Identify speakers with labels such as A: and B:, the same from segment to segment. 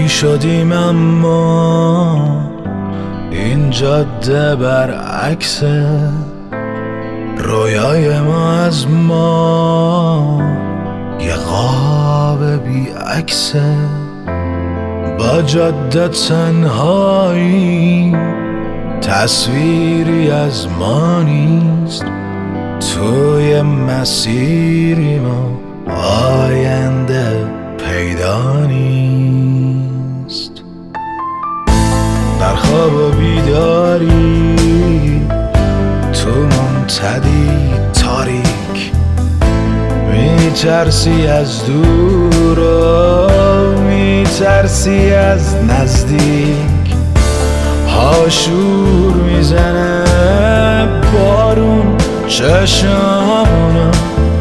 A: یکی شدیم اما این جاده برعکس رویای ما از ما، یه قاب بی عکسه. با جاده تنهایی تصویری از ما نیست، توی مسیری ما آینده پیدا نیست. در خواب و بیداری تو منتدی تاریک، میترسی از دور و میترسی از نزدیک. هاشور میزنه بارون چشمانو،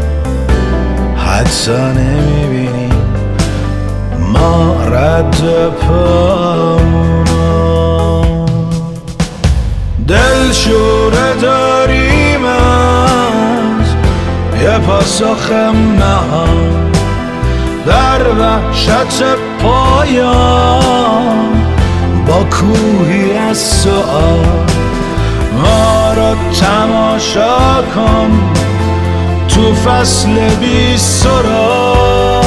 A: حدسا نمیبینی ما رد پامونو. دل شوره داریم از یه پاسخ نهان، در وحشت پایان با کوهی از سؤال. ما را تماشا کن تو فصل بی سراغ،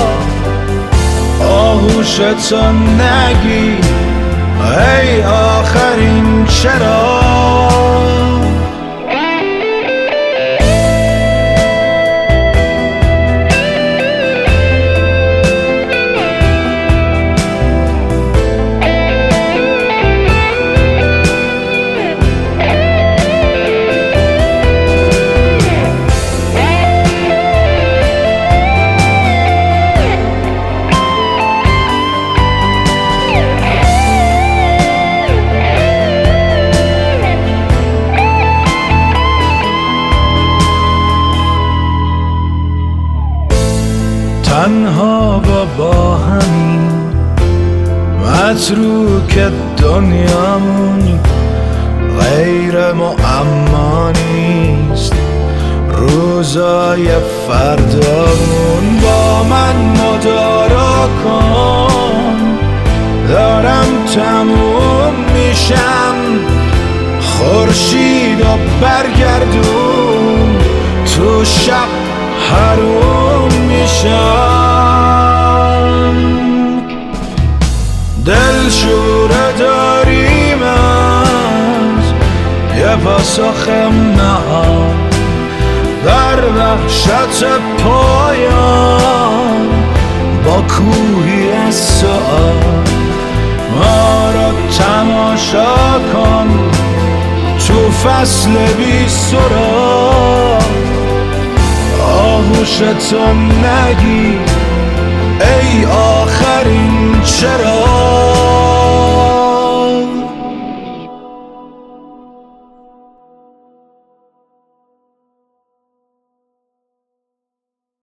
A: آغوشتو نگی ای آخرین چراغ. تنها و با همین متروک دنیامون، غیر معما نیست روزای فردامون. با من مدارا کن دارم تموم میشم، خورشید و برگردون تو شب حروم میشم. دل شوره داریم از یه پاسخ نهان، در وحشت پایان با کوهی از سؤال. ما را تماشا کن تو فصل بی سراغ، آغوشتو نگی ای آخرین چراغ.